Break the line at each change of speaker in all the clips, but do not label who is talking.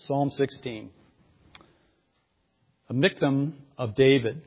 Psalm 16. A Miktam of David.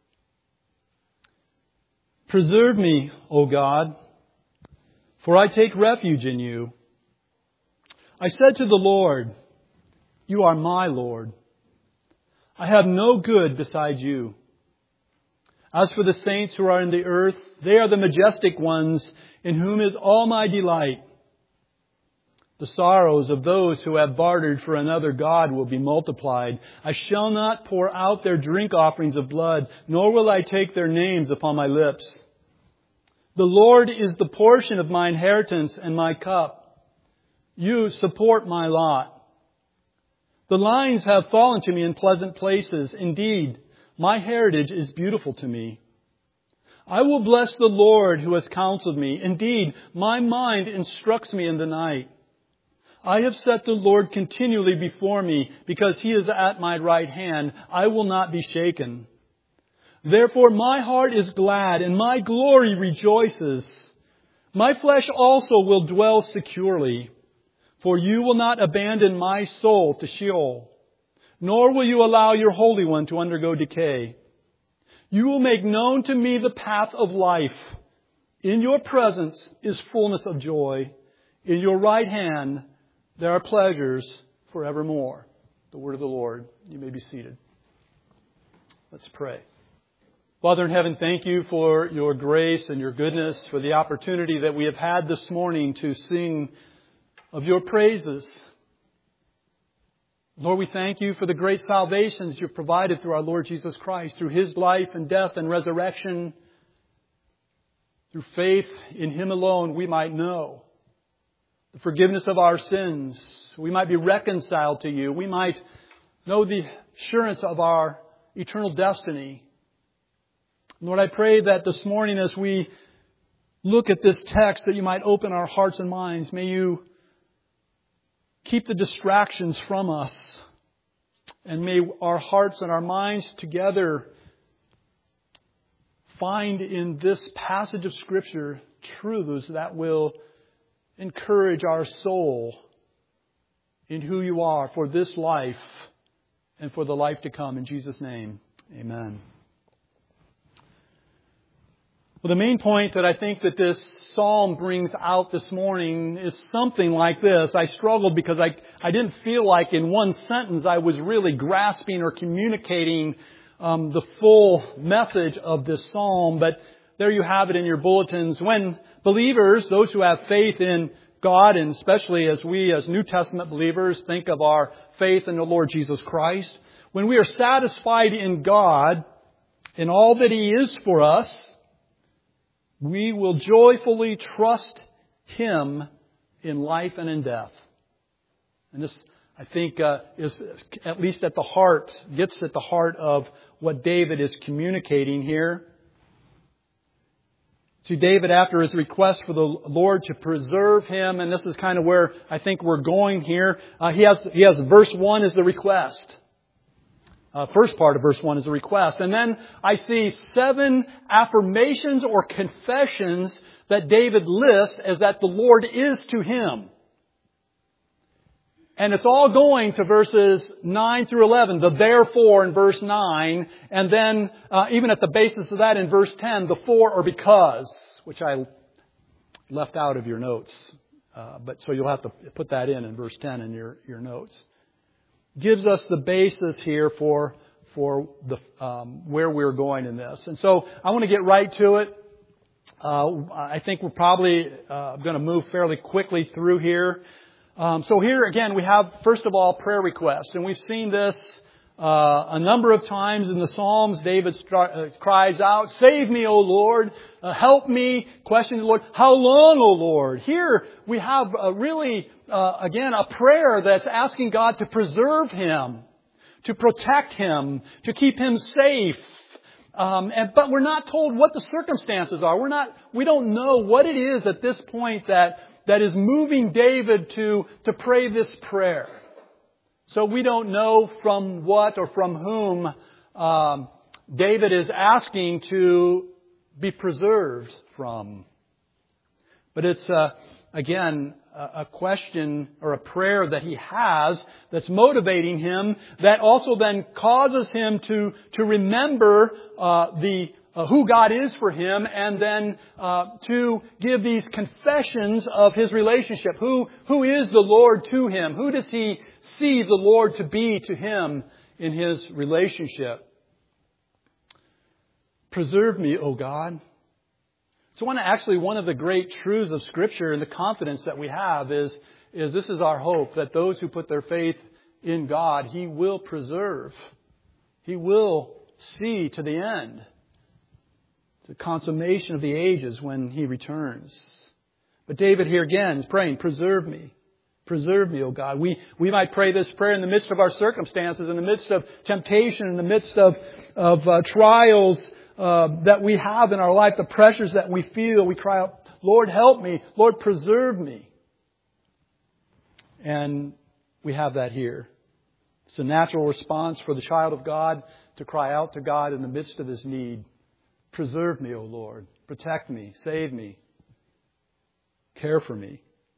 Preserve me, O God, for I take refuge in you. I said to the Lord, you are my Lord. I have no good beside you. As for the saints who are in the earth, they are the majestic ones in whom is all my delight. The sorrows of those who have bartered for another god will be multiplied. I shall not pour out their drink offerings of blood, nor will I take their names upon my lips. The Lord is the portion of my inheritance and my cup. You support my lot. The lines have fallen to me in pleasant places. Indeed, my heritage is beautiful to me. I will bless the Lord who has counseled me. Indeed, my mind instructs me in the night. I have set the Lord continually before me, because He is at my right hand. I will not be shaken. Therefore my heart is glad, and my glory rejoices. My flesh also will dwell securely, for you will not abandon my soul to Sheol, nor will you allow your Holy One to undergo decay. You will make known to me the path of life. In your presence is fullness of joy. In your right hand there are pleasures forevermore. The word of the Lord. You may be seated. Let's pray. Father in heaven, thank you for your grace and your goodness, for the opportunity that we have had this morning to sing of your praises. Lord, we thank you for the great salvations you've provided through our Lord Jesus Christ, through His life and death and resurrection. Through faith in Him alone, we might know the forgiveness of our sins. We might be reconciled to you. We might know the assurance of our eternal destiny. Lord, I pray that this morning as we look at this text, that you might open our hearts and minds. May you keep the distractions from us. And may our hearts and our minds together find in this passage of Scripture truths that will encourage our soul in who you are for this life and for the life to come. In Jesus' name, amen. Well, the main point that I think that this psalm brings out this morning is something like this. I struggled because I didn't feel like in one sentence I was really grasping or communicating the full message of this psalm. But there you have it in your bulletins. When believers, those who have faith in God, and especially as we as New Testament believers think of our faith in the Lord Jesus Christ, when we are satisfied in God, in all that He is for us, we will joyfully trust Him in life and in death. And this, I think, is at least at the heart, gets at the heart of what David is communicating here. See, David, after his request for the Lord to preserve him, and this is kind of where I think we're going here, he has verse 1 is the request. First part of verse 1 is a request. And then I see 7 affirmations or confessions that David lists as that the Lord is to him. And it's all going to verses 9 through 11, the therefore in verse 9. And then even at the basis of that in verse 10, the for or because, which I left out of your notes. But so you'll have to put that in verse 10 in your notes. Gives us the basis here for the where we're going in this. And so I want to get right to it. I think we're probably going to move fairly quickly through here. So here again we have, first of all, prayer requests. And we've seen this a number of times in the Psalms. David cries out, "Save me, O Lord. Help me." Question the Lord, "How long, O Lord?" Here we have again, a prayer that's asking God to preserve him, to protect him, to keep him safe. But we're not told what the circumstances are. We don't know what it is at this point that is moving David to pray this prayer. So we don't know from what or from whom David is asking to be preserved from. But it's, again, a question or a prayer that he has that's motivating him, that also then causes him to remember who God is for him, and then to give these confessions of his relationship. Who is the Lord to him? Who does he see the Lord to be to him in his relationship? Preserve me, O God. So one of the great truths of Scripture and the confidence that we have is this is our hope, that those who put their faith in God, He will preserve. He will see to the end. It's the consummation of the ages when He returns. But David here again is praying, preserve me. Preserve me, O God. We might pray this prayer in the midst of our circumstances, in the midst of temptation, in the midst of trials that we have in our life, the pressures that we feel. We cry out, Lord, help me. Lord, preserve me. And we have that here. It's a natural response for the child of God to cry out to God in the midst of his need. Preserve me, O Lord. Protect me. Save me. Care for me.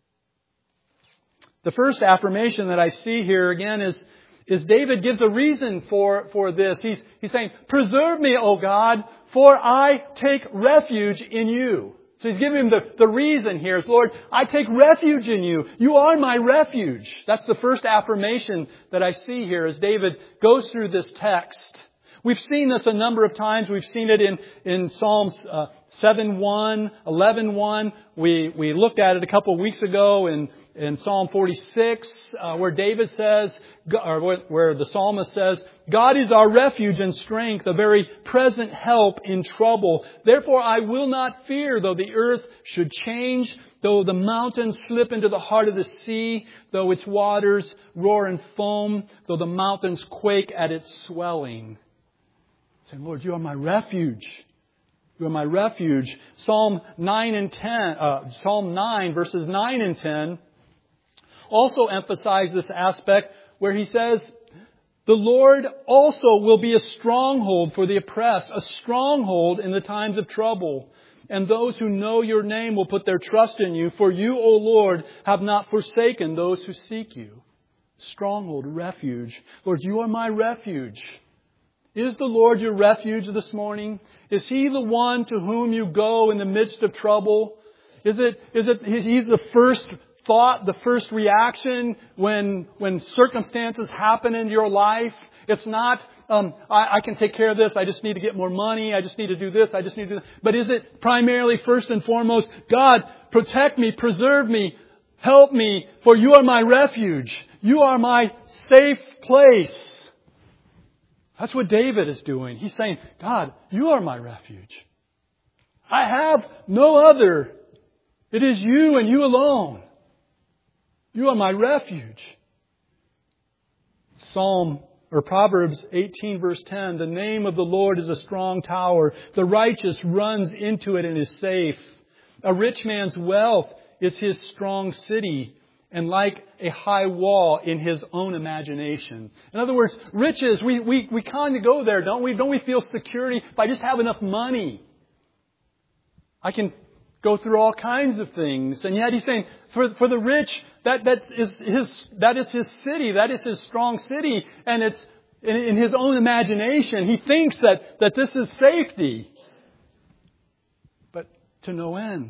The first affirmation that I see here again is David gives a reason for this. He's saying, preserve me, O God, for I take refuge in you. So he's giving him the reason here is, Lord, I take refuge in you. You are my refuge. That's the first affirmation that I see here as David goes through this text. We've seen this a number of times. We've seen it in Psalms 7:1, 11:1. We looked at it a couple of weeks ago in Psalm 46, where David says, or where the psalmist says, God is our refuge and strength, a very present help in trouble. Therefore I will not fear, though the earth should change, though the mountains slip into the heart of the sea, though its waters roar and foam, though the mountains quake at its swelling. Saying, Lord, you are my refuge. You are my refuge. Psalm 9 verses 9 and 10 also emphasize this aspect where he says, the Lord also will be a stronghold for the oppressed, a stronghold in the times of trouble. And those who know your name will put their trust in you. For you, O Lord, have not forsaken those who seek you. Stronghold, refuge. Lord, you are my refuge. Is the Lord your refuge this morning? Is He the one to whom you go in the midst of trouble? Is it He's the first thought, the first reaction when circumstances happen in your life? It's not, I can take care of this. I just need to get more money. I just need to do this. I just need to do that. But is it primarily, first and foremost, God, protect me, preserve me, help me, for you are my refuge. You are my safe place. That's what David is doing. He's saying, God, you are my refuge. I have no other. It is you and you alone. You are my refuge. Proverbs 18 verse 10, the name of the Lord is a strong tower. The righteous runs into it and is safe. A rich man's wealth is his strong city, and like a high wall in his own imagination. In other words, riches, we kind of go there, don't we? Don't we feel security? If I just have enough money, I can go through all kinds of things. And yet he's saying, for the rich, that is his city, that is his strong city, and it's in his own imagination. He thinks that this is safety. But to no end.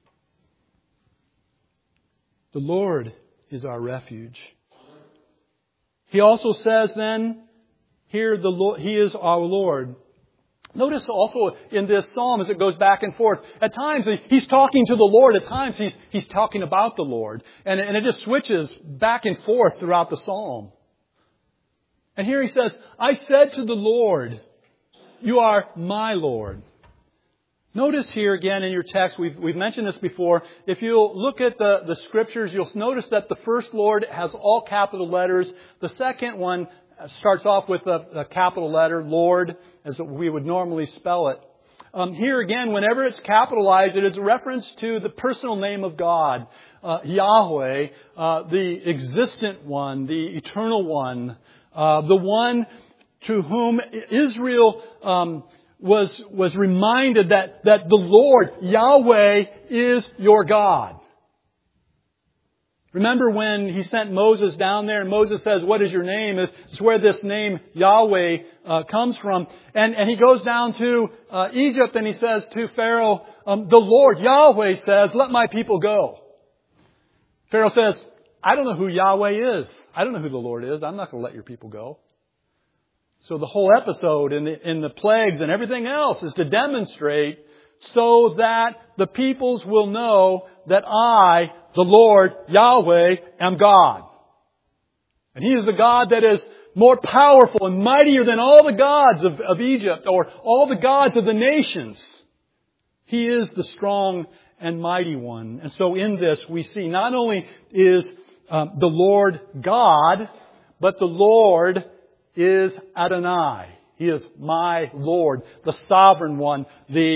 The Lord is our refuge. He also says then, here He is our Lord. Notice also in this psalm as it goes back and forth, at times he's talking to the Lord, at times he's talking about the Lord. And it just switches back and forth throughout the psalm. And here he says, I said to the Lord, you are my Lord. Notice here again in your text, we've mentioned this before. If you'll look at the scriptures, you'll notice that the first Lord has all capital letters. The second one starts off with a capital letter, Lord, as we would normally spell it. Here again, whenever it's capitalized, it is a reference to the personal name of God, Yahweh, the existent one, the eternal one, the one to whom Israel was reminded that the Lord, Yahweh, is your God. Remember when He sent Moses down there and Moses says, "What is your name?" It's where this name Yahweh comes from. And he goes down to Egypt and he says to Pharaoh, "The Lord, Yahweh says, let my people go." Pharaoh says, "I don't know who Yahweh is. I don't know who the Lord is. I'm not going to let your people go." So the whole episode in the plagues and everything else is to demonstrate so that the peoples will know that I, the Lord, Yahweh, am God. And He is the God that is more powerful and mightier than all the gods of Egypt or all the gods of the nations. He is the strong and mighty one. And so in this we see not only is the Lord God, but the Lord is Adonai. He is my Lord, the sovereign one,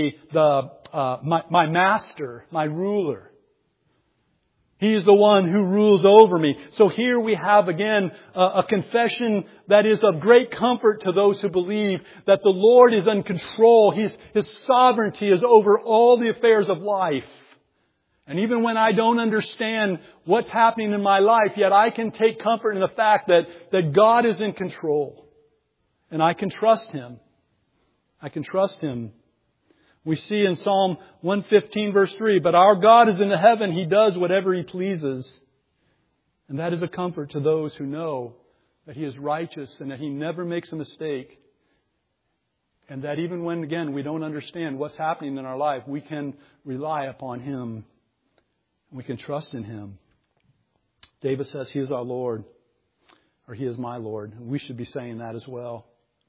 my master, my ruler. He is the one who rules over me. So here we have again a confession that is of great comfort to those who believe that the Lord is in control. His sovereignty is over all the affairs of life. And even when I don't understand what's happening in my life, yet I can take comfort in the fact that God is in control. And I can trust Him. I can trust Him. We see in Psalm 115 verse 3, "But our God is in the heaven. He does whatever He pleases." And that is a comfort to those who know that He is righteous and that He never makes a mistake. And that even when, again, we don't understand what's happening in our life, we can rely upon Him. We can trust in Him. David says He is our Lord, or He is my Lord. We should be saying that as well.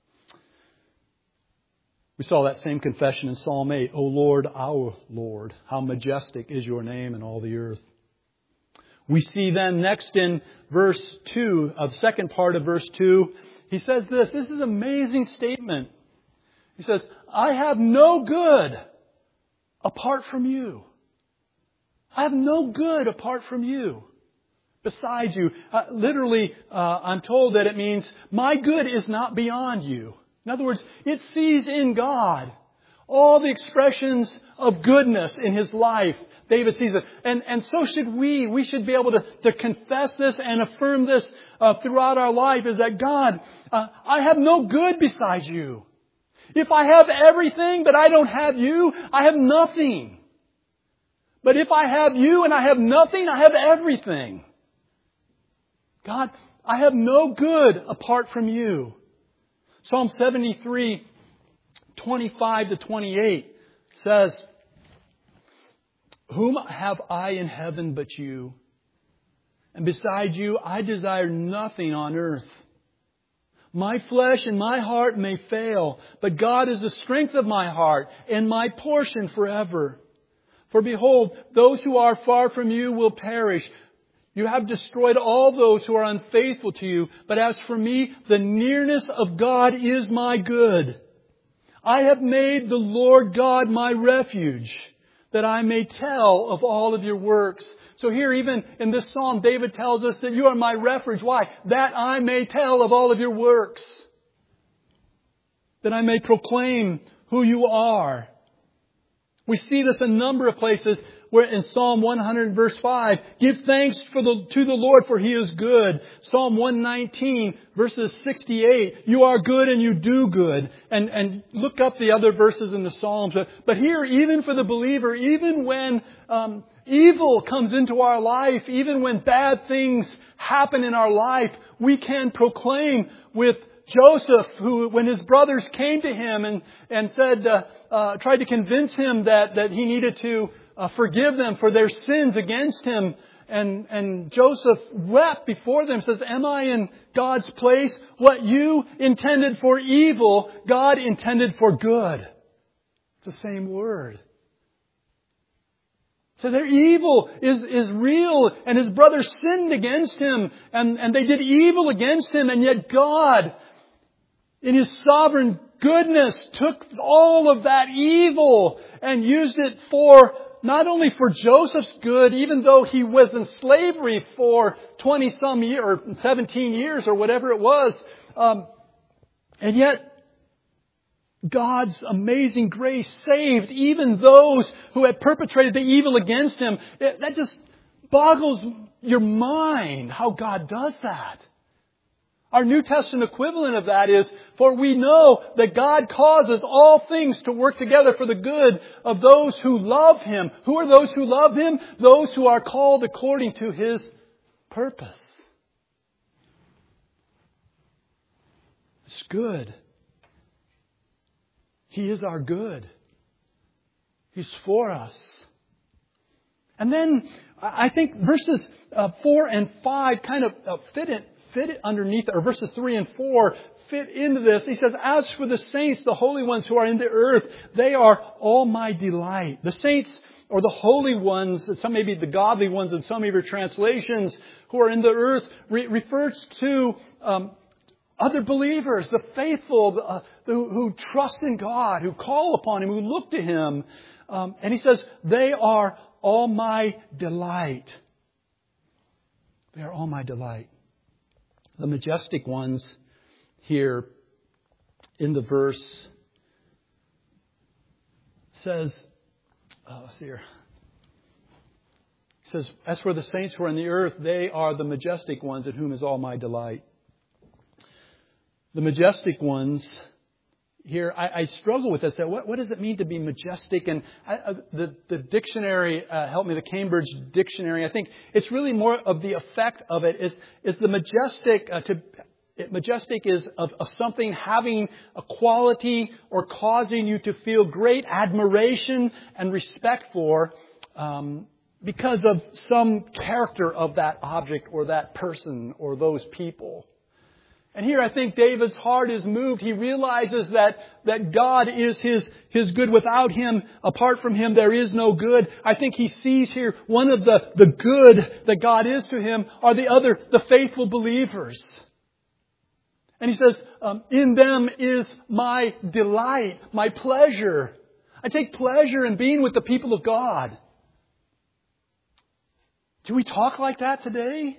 We saw that same confession in Psalm 8. "O Lord, our Lord, how majestic is your name in all the earth." We see then next in verse 2, the second part of verse 2, he says this. This is an amazing statement. He says, "I have no good apart from you." I have no good apart from you. Besides you. Literally, I'm told that it means my good is not beyond you. In other words, it sees in God all the expressions of goodness in His life. David sees it. And so should we. We should be able to confess this and affirm this throughout our life, is that God, I have no good besides you. If I have everything but I don't have you, I have nothing. But if I have you and I have nothing, I have everything. God, I have no good apart from you. Psalm 73, 25 to 28 says, "Whom have I in heaven but you? And beside you, I desire nothing on earth. My flesh and my heart may fail, but God is the strength of my heart and my portion forever. For behold, those who are far from you will perish. You have destroyed all those who are unfaithful to you. But as for me, the nearness of God is my good. I have made the Lord God my refuge, that I may tell of all of your works." So here, even in this psalm, David tells us that you are my refuge. Why? That I may tell of all of your works. That I may proclaim who you are. We see this in a number of places where in Psalm 100 verse 5, "Give thanks to the Lord, for He is good." Psalm 119 verses 68, "You are good and you do good." And look up the other verses in the Psalms. But here, even for the believer, even when evil comes into our life, even when bad things happen in our life, we can proclaim with Joseph, who, when his brothers came to him and said, tried to convince him that he needed to forgive them for their sins against him, and Joseph wept before them, says, "Am I in God's place? What you intended for evil, God intended for good." It's the same word. So their evil is real, and his brothers sinned against him, and they did evil against him, and yet God, in His sovereign goodness, took all of that evil and used it for, not only for Joseph's good, even though he was in slavery for 20-some years, or 17 years, or whatever it was. And yet, God's amazing grace saved even those who had perpetrated the evil against him. That just boggles your mind how God does that. Our New Testament equivalent of that is, for we know that God causes all things to work together for the good of those who love Him. Who are those who love Him? Those who are called according to His purpose. It's good. He is our good. He's for us. And then I think verses 4 and 5 kind of fit it underneath, or verses 3 and 4 fit into this. He says, as for the saints, the holy ones who are in the earth, they are all my delight. The saints, or the holy ones, some maybe the godly ones in some of your translations, who are in the earth, refers to other believers, the faithful, who trust in God, who call upon Him, who look to Him. And he says, they are all my delight. They are all my delight. The majestic ones here in the verse says, let's see here. It says, as for the saints who are in the earth, they are the majestic ones in whom is all my delight. The majestic ones here, I struggle with this. What does it mean to be majestic? And the dictionary helped me, the Cambridge Dictionary. I think it's really more of the effect of it. Is the majestic majestic is of something having a quality or causing you to feel great admiration and respect for because of some character of that object or that person or those people. And here I think David's heart is moved. He realizes that God is his good. Without Him, apart from Him, there is no good. I think he sees here one of the good that God is to him are the faithful believers. And he says, in them is my delight, my pleasure. I take pleasure in being with the people of God. Do we talk like that today?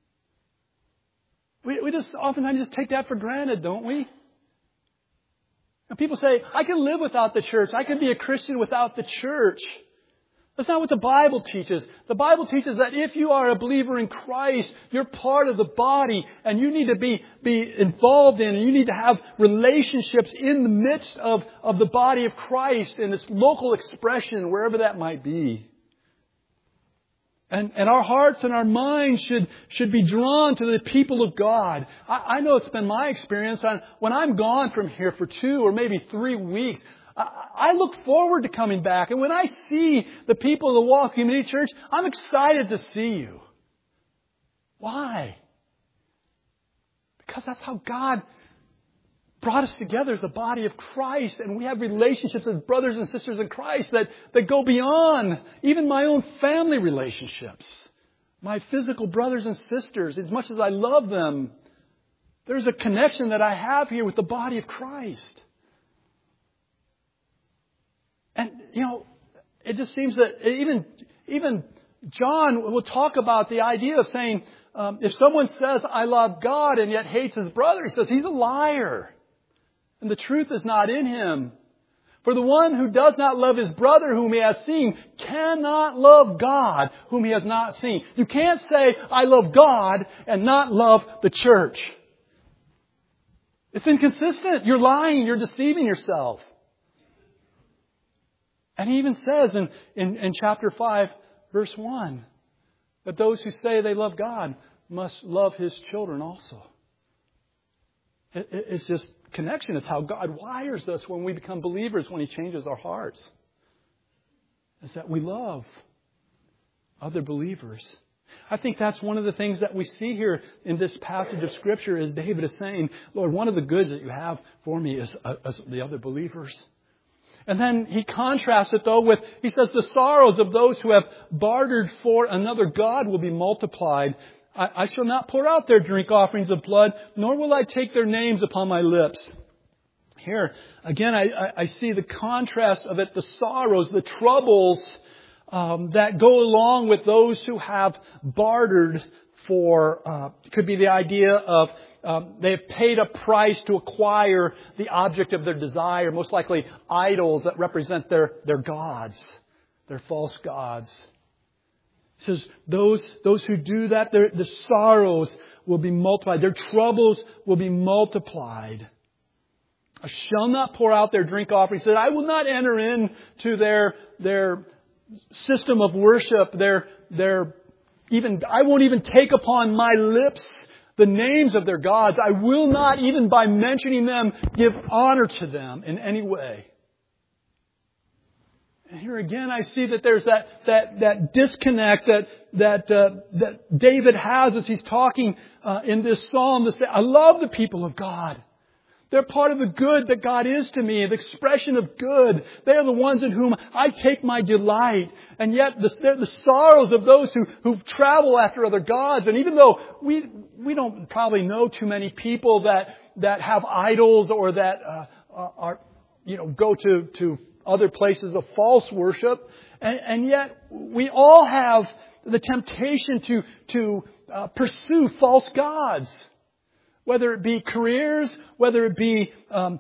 We just oftentimes just take that for granted, don't we? And people say, I can live without the church. I can be a Christian without the church. That's not what the Bible teaches. The Bible teaches that if you are a believer in Christ, you're part of the body and you need to be involved in, and you need to have relationships in the midst of the body of Christ in its local expression, wherever that might be. And our hearts and our minds should be drawn to the people of God. I know it's been my experience. When I'm gone from here for 2 or maybe 3 weeks, I look forward to coming back. And when I see the people of the Wall Community Church, I'm excited to see you. Why? Because that's how God brought us together as the body of Christ, and we have relationships as brothers and sisters in Christ that go beyond even my own family relationships. My physical brothers and sisters, as much as I love them, there's a connection that I have here with the body of Christ. And, it just seems that even John will talk about the idea of saying, if someone says, I love God and yet hates his brother, he says, he's a liar. And the truth is not in him. For the one who does not love his brother whom he has seen cannot love God whom he has not seen. You can't say, I love God and not love the church. It's inconsistent. You're lying. You're deceiving yourself. And he even says in chapter 5, verse 1, that those who say they love God must love His children also. It's just connection. It's how God wires us when we become believers, when He changes our hearts. Is that we love other believers. I think that's one of the things that we see here in this passage of Scripture is David is saying, Lord, one of the goods that you have for me is the other believers. And then he contrasts it though with, he says, the sorrows of those who have bartered for another God will be multiplied. I shall not pour out their drink offerings of blood, nor will I take their names upon my lips. Here, again, I see the contrast of it, the sorrows, the troubles that go along with those who have bartered for, could be the idea of they have paid a price to acquire the object of their desire, most likely idols that represent their gods, their false gods. He says, those who do that, the sorrows will be multiplied. Their troubles will be multiplied. I shall not pour out their drink offering. He said, I will not enter into their system of worship. I won't even take upon my lips the names of their gods. I will not, even by mentioning them, give honor to them in any way. And here again, I see that there's that disconnect that David has as he's talking in this psalm to say, I love the people of God. They're part of the good that God is to me, the expression of good. They are the ones in whom I take my delight. And yet they're the sorrows of those who travel after other gods. And even though we don't probably know too many people that have idols or that go to other places of false worship, and yet we all have the temptation to pursue false gods. Whether it be careers, whether it be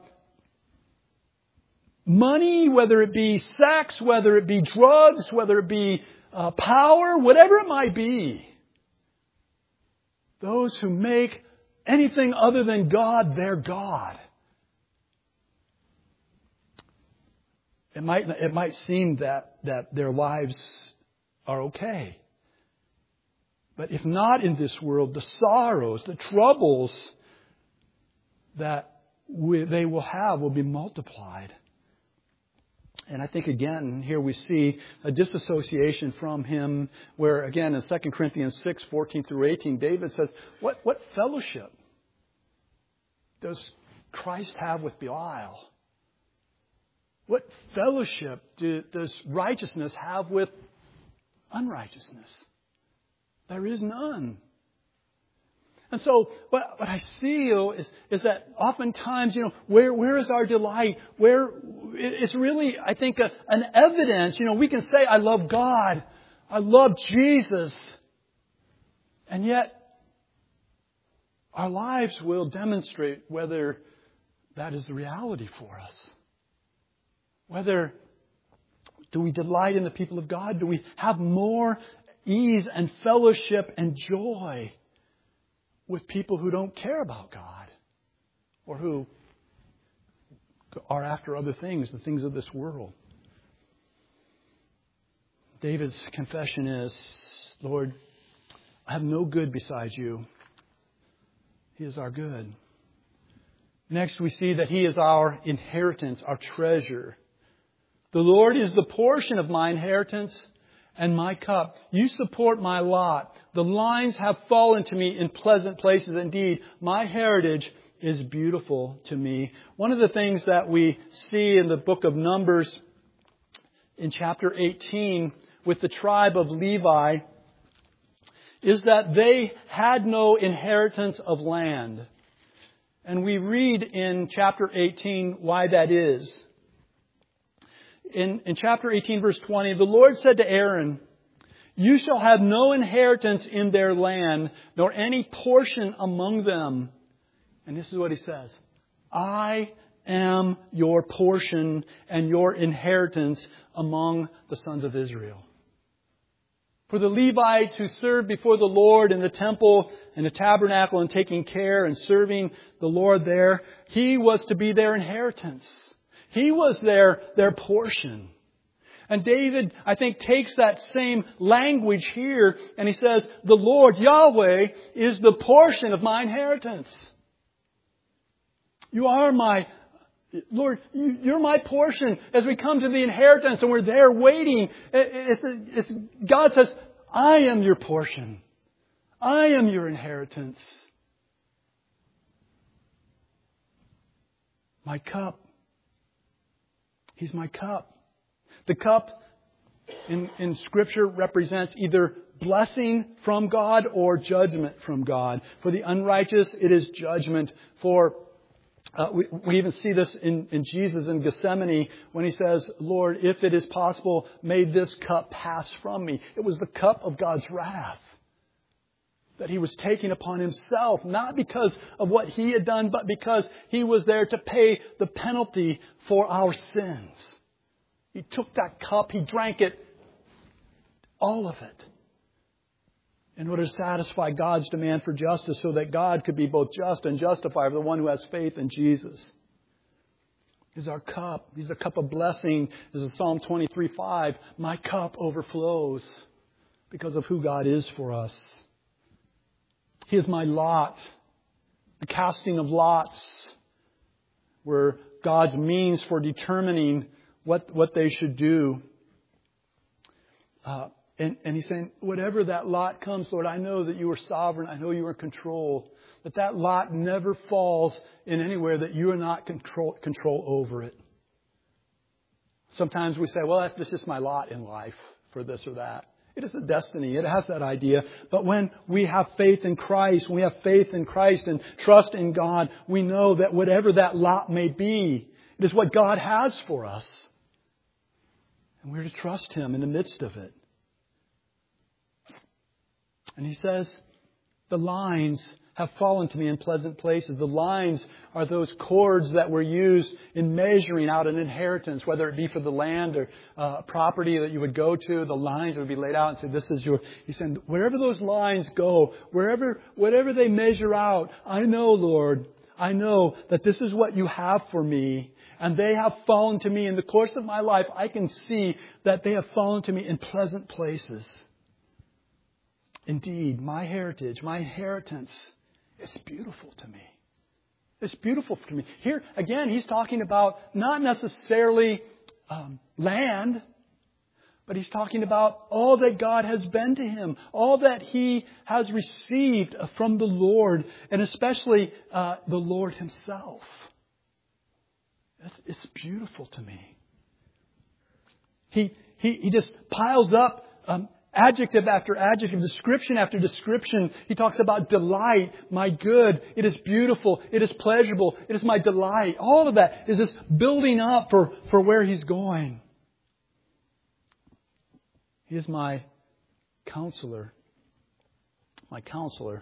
money, whether it be sex, whether it be drugs, whether it be power, whatever it might be. Those who make anything other than God their God. It might seem that their lives are okay. But if not in this world, the sorrows, the troubles that they will have will be multiplied. And I think again, here we see a disassociation from Him where again in 2 Corinthians 6:14 through 18, David says, what fellowship does Christ have with Belial? What fellowship does righteousness have with unrighteousness? There is none. And so what I see is that oftentimes, where is our delight? Where it's really, I think, an evidence. We can say, I love God. I love Jesus. And yet, our lives will demonstrate whether that is the reality for us. Whether do we delight in the people of God? Do we have more ease and fellowship and joy with people who don't care about God or who are after other things, the things of this world? David's confession is, Lord, I have no good besides you. He is our good. Next, we see that He is our inheritance, our treasure. The Lord is the portion of my inheritance and my cup. You support my lot. The lines have fallen to me in pleasant places. Indeed, my heritage is beautiful to me. One of the things that we see in the book of Numbers in chapter 18 with the tribe of Levi is that they had no inheritance of land. And we read in chapter 18 why that is. In chapter 18, verse 20, the Lord said to Aaron, you shall have no inheritance in their land, nor any portion among them. And this is what He says. I am your portion and your inheritance among the sons of Israel. For the Levites who served before the Lord in the temple and the tabernacle and taking care and serving the Lord there, He was to be their inheritance. He was their portion. And David, I think, takes that same language here and he says, the Lord, Yahweh, is the portion of my inheritance. You are my, Lord, you're my portion. As we come to the inheritance and we're there waiting, God says, I am your portion. I am your inheritance. My cup. He's my cup. The cup in Scripture represents either blessing from God or judgment from God. For the unrighteous, it is judgment. We even see this in Jesus in Gethsemane when He says, Lord, if it is possible, may this cup pass from me. It was the cup of God's wrath that He was taking upon Himself, not because of what He had done, but because He was there to pay the penalty for our sins. He took that cup, He drank it, all of it. in order to satisfy God's demand for justice so that God could be both just and justifier, the one who has faith in Jesus. He's our cup. He's a cup of blessing. This is Psalm 23:5. My cup overflows because of who God is for us. He is my lot. The casting of lots were God's means for determining what they should do. And He's saying, whatever that lot comes, Lord, I know that you are sovereign. I know you are in control. That lot never falls in anywhere that you are not control over it. Sometimes we say, well, this is my lot in life for this or that. It is a destiny. It has that idea. But when we have faith in Christ, when we have faith in Christ and trust in God, we know that whatever that lot may be, it is what God has for us. And we're to trust Him in the midst of it. And He says, the lines have fallen to me in pleasant places. The lines are those cords that were used in measuring out an inheritance, whether it be for the land or property that you would go to. The lines would be laid out and say, this is your... He's saying, wherever those lines go, whatever they measure out, I know, Lord, I know that this is what you have for me. And they have fallen to me in the course of my life. I can see that they have fallen to me in pleasant places. Indeed, my heritage, my inheritance is beautiful to me. It's beautiful to me. Here, again, He's talking about not necessarily land, but He's talking about all that God has been to him, all that he has received from the Lord, and especially the Lord Himself. It's beautiful to me. He just piles up adjective after adjective, description after description. He talks about delight, my good. It is beautiful. It is pleasurable. It is my delight. All of that is just building up for where He's going. He is my counselor. My counselor.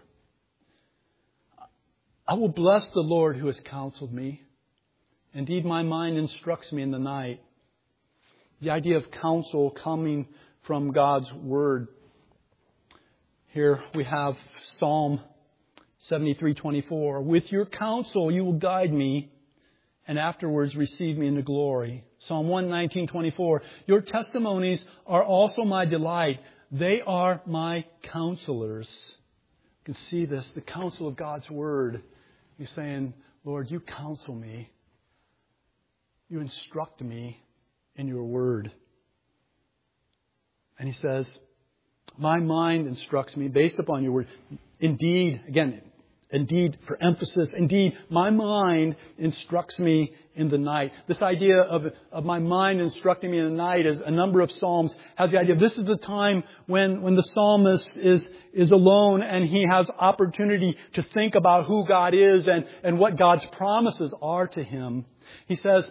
I will bless the Lord who has counseled me. Indeed, my mind instructs me in the night. The idea of counsel coming from God's Word. Here we have Psalm 73:24. With your counsel you will guide me, and afterwards receive me into glory. Psalm 119:24. Your testimonies are also my delight. They are my counselors. You can see this, the counsel of God's Word. He's saying, Lord, you counsel me. You instruct me in your Word. And He says, my mind instructs me based upon your Word. Indeed, again, indeed for emphasis, indeed, my mind instructs me in the night. This idea of my mind instructing me in the night, is a number of Psalms has the idea. This is the time when the psalmist is alone and he has opportunity to think about who God is and what God's promises are to him. He says,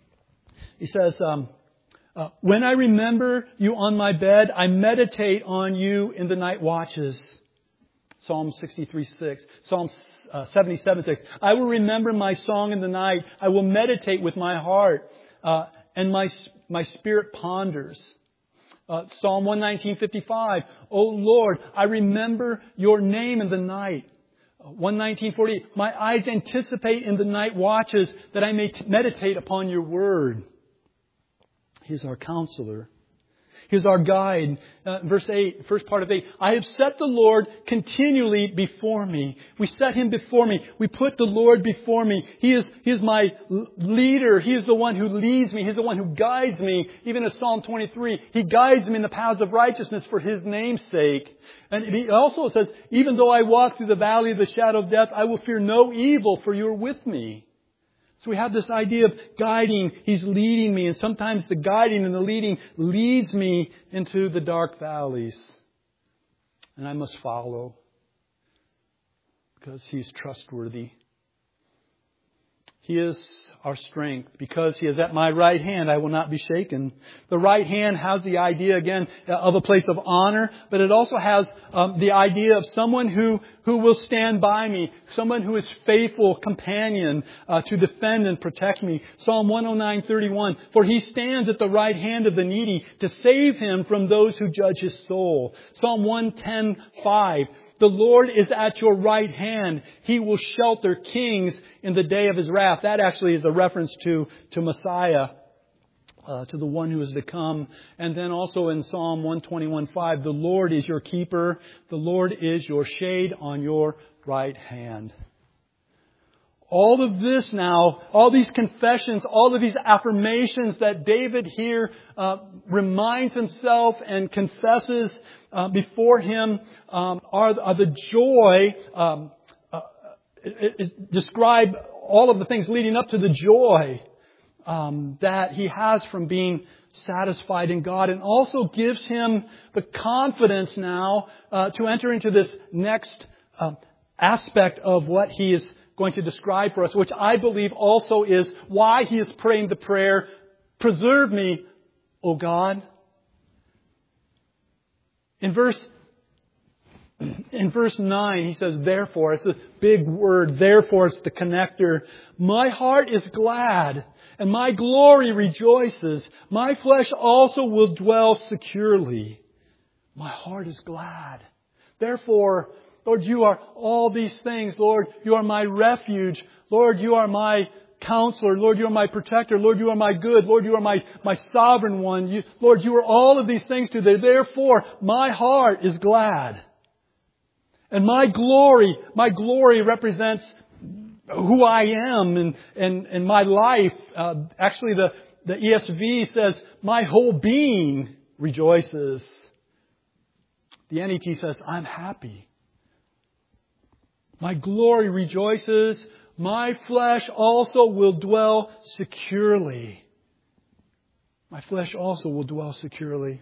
when I remember you on my bed, I meditate on you in the night watches. Psalm 63:6. Psalm 77:6. I will remember my song in the night. I will meditate with my heart. And my spirit ponders. Psalm 119:55. O Lord, I remember your name in the night. 119:48. My eyes anticipate in the night watches that I may meditate upon your word. He's our counselor. He's our guide. Verse 8, first part of 8. I have set the Lord continually before me. We set Him before me. We put the Lord before me. He is my leader. He is the one who leads me. He's the one who guides me. Even as Psalm 23, He guides me in the paths of righteousness for His name's sake. And He also says, even though I walk through the valley of the shadow of death, I will fear no evil, for you are with me. So we have this idea of guiding. He's leading me. And sometimes the guiding and the leading leads me into the dark valleys. And I must follow. Because He's trustworthy. He is our strength. Because He is at my right hand, I will not be shaken. The right hand has the idea, again, of a place of honor. But it also has the idea of someone who who will stand by me, someone who is faithful companion to defend and protect me. Psalm 109:31, for He stands at the right hand of the needy to save him from those who judge his soul. Psalm 110:5, the Lord is at your right hand. He will shelter kings in the day of His wrath. That actually is a reference to Messiah. To the one who is to come. And then also in Psalm 121:5, the Lord is your keeper. The Lord is your shade on your right hand. All of this now, all these confessions, all of these affirmations that David here reminds himself and confesses before him are the joy, describe all of the things leading up to the joy that he has from being satisfied in God, and also gives him the confidence now to enter into this next aspect of what he is going to describe for us, which I believe also is why he is praying the prayer, preserve me, O God. In verse 9, he says, therefore, it's a big word, therefore it's the connector. My heart is glad, and my glory rejoices. My flesh also will dwell securely. My heart is glad. Therefore, Lord, You are all these things. Lord, You are my refuge. Lord, You are my counselor. Lord, You are my protector. Lord, You are my good. Lord, You are my sovereign one. Lord, You are all of these things to thee. Therefore, my heart is glad. And my glory represents who I am and my life. Actually, the ESV says, my whole being rejoices. The NET says, I'm happy. My glory rejoices. My flesh also will dwell securely. My flesh also will dwell securely.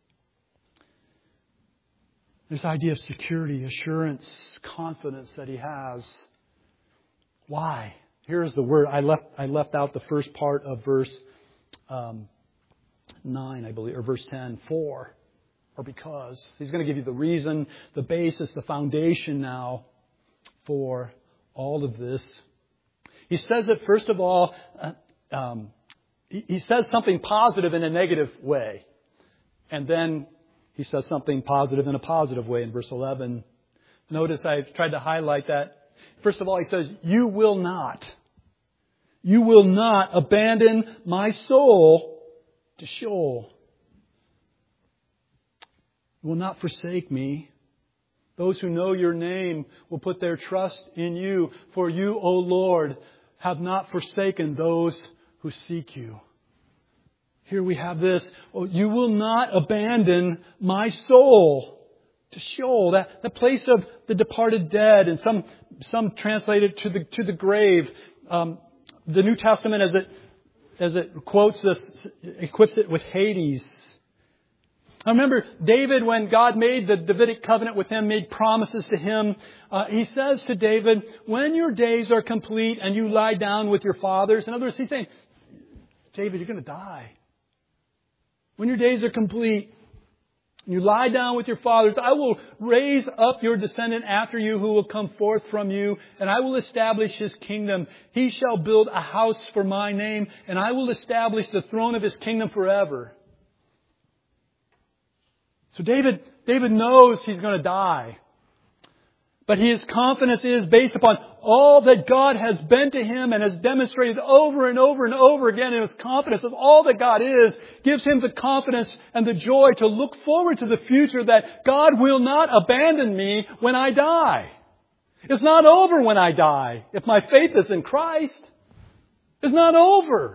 This idea of security, assurance, confidence that he has. Why? Here's the word. I left out the first part of verse 9, I believe, or verse 10. For, or because. He's going to give you the reason, the basis, the foundation now for all of this. He says it, first of all, he says something positive in a negative way. And then he says something positive in a positive way in verse 11. Notice I've tried to highlight that. First of all, he says, You will not abandon my soul to Sheol. You will not forsake me. Those who know Your name will put their trust in You. For You, O Lord, have not forsaken those who seek You. Here we have this. Oh, You will not abandon my soul to Sheol, the place of the departed dead, and some translate it to the grave. The New Testament, as it quotes this, equips it with Hades. I remember David, when God made the Davidic covenant with him, made promises to him. He says to David, when your days are complete and you lie down with your fathers. In other words, he's saying, David, you're going to die. When your days are complete, and you lie down with your fathers, I will raise up your descendant after you who will come forth from you, and I will establish his kingdom. He shall build a house for my name, and I will establish the throne of his kingdom forever. So David knows he's going to die. But his confidence is based upon all that God has been to him and has demonstrated over and over and over again. And his confidence of all that God is gives him the confidence and the joy to look forward to the future, that God will not abandon me when I die. It's not over when I die. If my faith is in Christ, it's not over.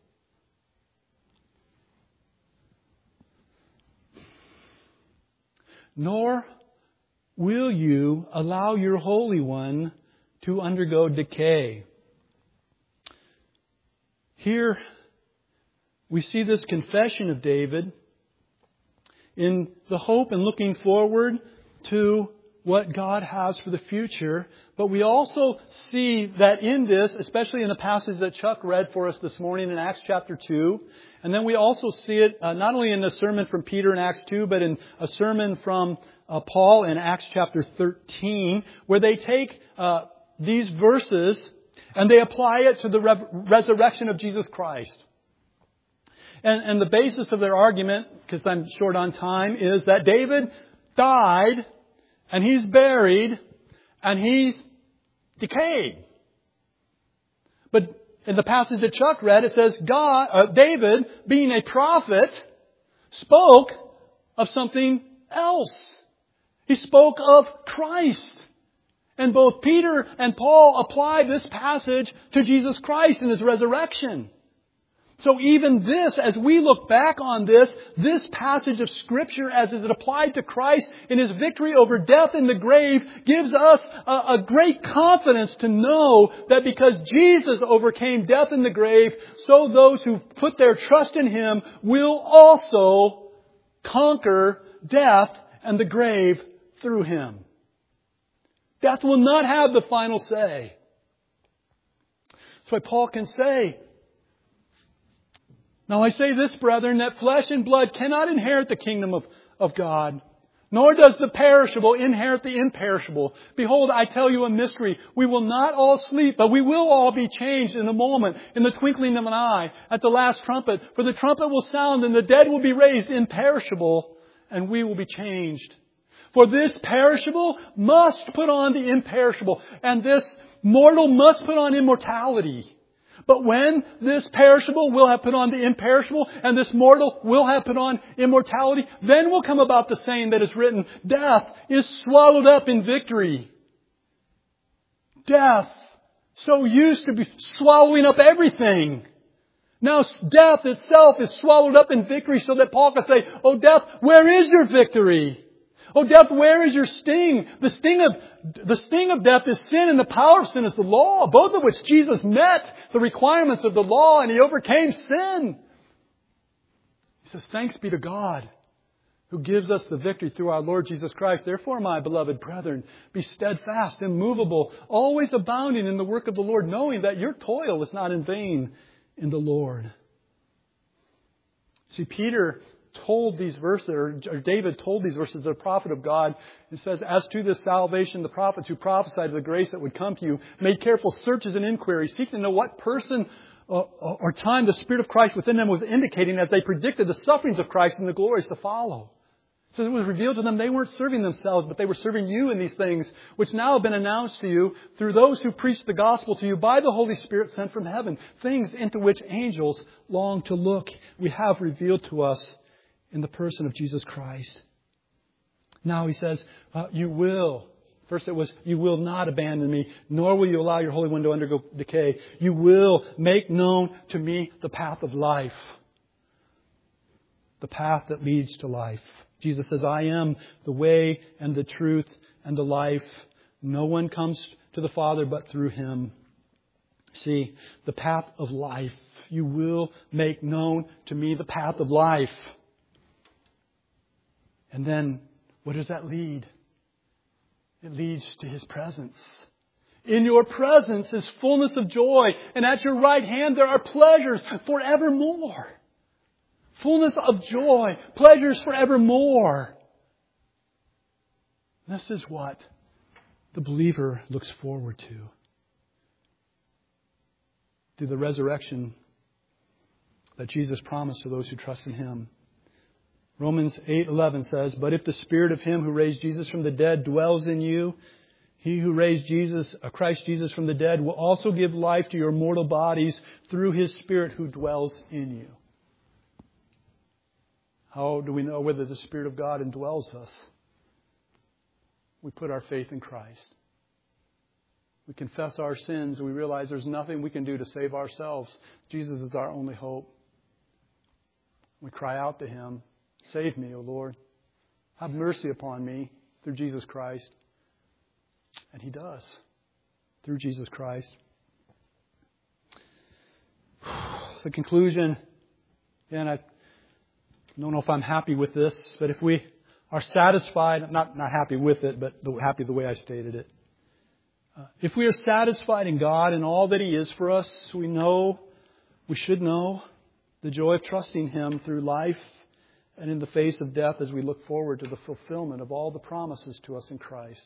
Nor will You allow Your Holy One to undergo decay. Here we see this confession of David in the hope and looking forward to what God has for the future. But we also see that in this, especially in the passage that Chuck read for us this morning in Acts chapter 2, and then we also see it not only in the sermon from Peter in Acts 2, but in a sermon from Paul in Acts chapter 13, where they take these verses and they apply it to the resurrection of Jesus Christ. And the basis of their argument, because I'm short on time, is that David died and he's buried and he's decayed. But in the passage that Chuck read, it says David, being a prophet, spoke of something else. He spoke of Christ. And both Peter and Paul apply this passage to Jesus Christ and His resurrection. So even this, as we look back on this passage of Scripture as it applied to Christ in His victory over death and the grave, gives us a great confidence to know that because Jesus overcame death and the grave, so those who put their trust in Him will also conquer death and the grave through Him. Death will not have the final say. That's why Paul can say, "Now I say this, brethren, that flesh and blood cannot inherit the kingdom of God, nor does the perishable inherit the imperishable. Behold, I tell you a mystery. We will not all sleep, but we will all be changed in a moment, in the twinkling of an eye, at the last trumpet. For the trumpet will sound, and the dead will be raised imperishable, and we will be changed. For this perishable must put on the imperishable, and this mortal must put on immortality. But when this perishable will have put on the imperishable, and this mortal will have put on immortality, then will come about the saying that is written, death is swallowed up in victory." Death, so used to be swallowing up everything. Now death itself is swallowed up in victory, so that Paul can say, "Oh death, where is your victory? Oh death, where is your sting?" The sting of death is sin, and the power of sin is the law, both of which Jesus met the requirements of the law, and He overcame sin. He says, "Thanks be to God who gives us the victory through our Lord Jesus Christ. Therefore, my beloved brethren, be steadfast, immovable, always abounding in the work of the Lord, knowing that your toil is not in vain in the Lord." See, Peter told these verses, or David told these verses to the prophet of God. It says, "As to this salvation, the prophets who prophesied of the grace that would come to you made careful searches and inquiries, seeking to know what person or time the Spirit of Christ within them was indicating as they predicted the sufferings of Christ and the glories to follow." So it was revealed to them they weren't serving themselves, but they were serving you in these things, which now have been announced to you through those who preach the gospel to you by the Holy Spirit sent from heaven, things into which angels long to look. We have revealed to us in the person of Jesus Christ. Now he says, you will. First it was, "You will not abandon me, nor will you allow your Holy One to undergo decay. You will make known to me the path of life." The path that leads to life. Jesus says, "I am the way and the truth and the life. No one comes to the Father but through Him." See, the path of life. You will make known to me the path of life. And then, what does that lead? It leads to His presence. "In your presence is fullness of joy, and at your right hand there are pleasures forevermore." Fullness of joy, pleasures forevermore. This is what the believer looks forward to. Through the resurrection that Jesus promised to those who trust in Him. Romans 8:11 says, "But if the Spirit of Him who raised Jesus from the dead dwells in you, He who raised Christ Jesus from the dead will also give life to your mortal bodies through His Spirit who dwells in you." How do we know whether the Spirit of God indwells us? We put our faith in Christ. We confess our sins. We realize there's nothing we can do to save ourselves. Jesus is our only hope. We cry out to Him, "Save me, O Lord. Have mercy upon me through Jesus Christ." And He does, through Jesus Christ. The conclusion, and I don't know if I'm happy with this, but if we are satisfied, not happy with it, but happy the way I stated it. If we are satisfied in God and all that He is for us, we should know the joy of trusting Him through life and in the face of death as we look forward to the fulfillment of all the promises to us in Christ.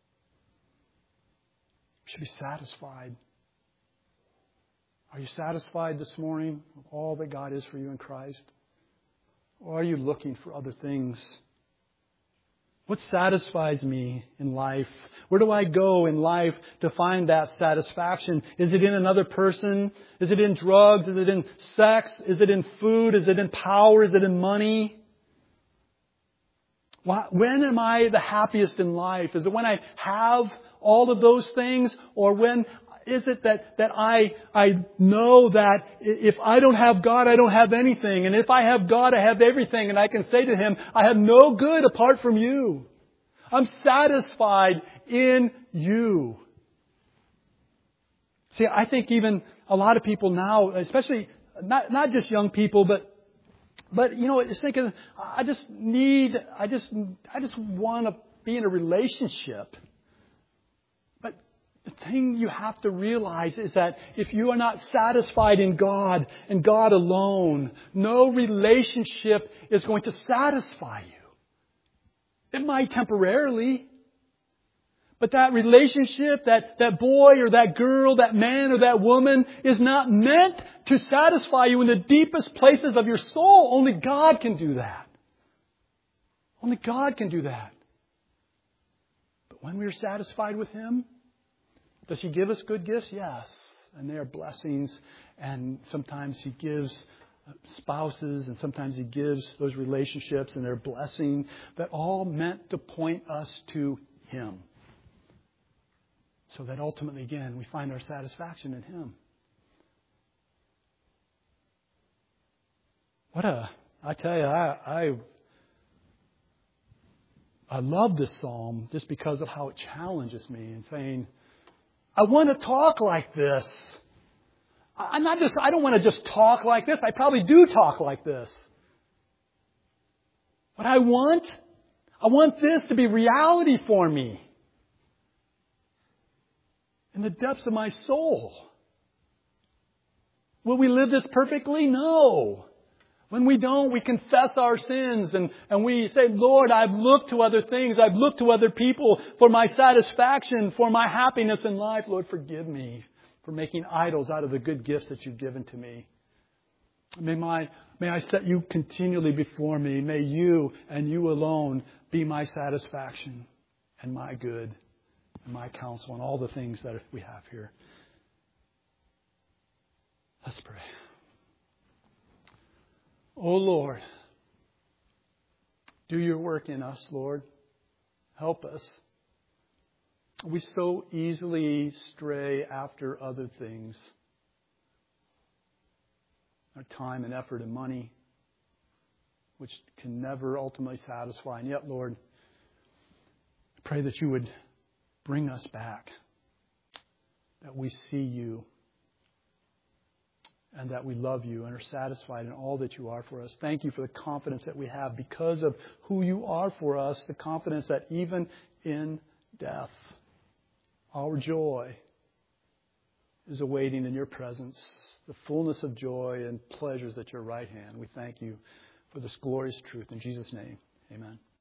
We should be satisfied. Are you satisfied this morning with all that God is for you in Christ? Or are you looking for other things? What satisfies me in life? Where do I go in life to find that satisfaction? Is it in another person? Is it in drugs? Is it in sex? Is it in food? Is it in power? Is it in money? When am I the happiest in life? Is it when I have all of those things? Or when is it that I know that if I don't have God, I don't have anything. And if I have God, I have everything. And I can say to Him, I have no good apart from You. I'm satisfied in You. See, I think even a lot of people now, especially not just young people, but just thinking, I just want to be in a relationship. The thing you have to realize is that if you are not satisfied in God and God alone, no relationship is going to satisfy you. It might temporarily, but that relationship, that boy or that girl, that man or that woman is not meant to satisfy you in the deepest places of your soul. Only God can do that. Only God can do that. But when we are satisfied with Him, does He give us good gifts? Yes. And they are blessings. And sometimes He gives spouses and sometimes He gives those relationships and they're blessing. But all meant to point us to Him. So that ultimately, again, we find our satisfaction in Him. I tell you, I love this psalm just because of how it challenges me in saying, I want to talk like this. I don't want to just talk like this. I probably do talk like this. But I want this to be reality for me. In the depths of my soul. Will we live this perfectly? No. When we don't, we confess our sins and we say, Lord, I've looked to other things. I've looked to other people for my satisfaction, for my happiness in life. Lord, forgive me for making idols out of the good gifts that You've given to me. May I set You continually before me. May You and You alone be my satisfaction and my good and my counsel and all the things that we have here. Let's pray. Oh Lord, do Your work in us, Lord. Help us. We so easily stray after other things. Our time and effort and money, which can never ultimately satisfy. And yet, Lord, I pray that You would bring us back, that we see You, and that we love You and are satisfied in all that You are for us. Thank You for the confidence that we have because of who You are for us, the confidence that even in death, our joy is awaiting in Your presence, the fullness of joy and pleasures at Your right hand. We thank You for this glorious truth. In Jesus' name, amen.